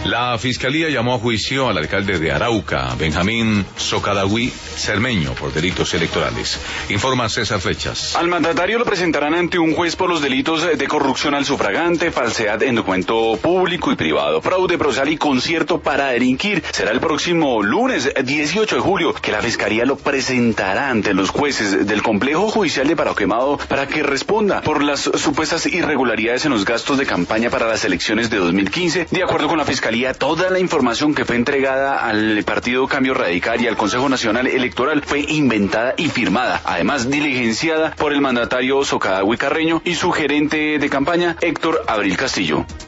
La Fiscalía llamó a juicio al alcalde de Arauca, Benjamín Socadawi Cermeño, por delitos electorales. Informa César Flechas. Al mandatario lo presentarán ante un juez por los delitos de corrupción al sufragante, falsedad en documento público y privado, fraude procesal y concierto para delinquir. Será el próximo lunes 18 de julio que la Fiscalía lo presentará ante los jueces del Complejo Judicial de Paro Quemado para que responda por las supuestas irregularidades en los gastos de campaña para las elecciones de 2015. De acuerdo con la Fiscalía, toda la información que fue entregada al Partido Cambio Radical y al Consejo Nacional Electoral fue inventada y firmada, además diligenciada por el mandatario Socadawi Carreño y su gerente de campaña, Héctor Abril Castillo.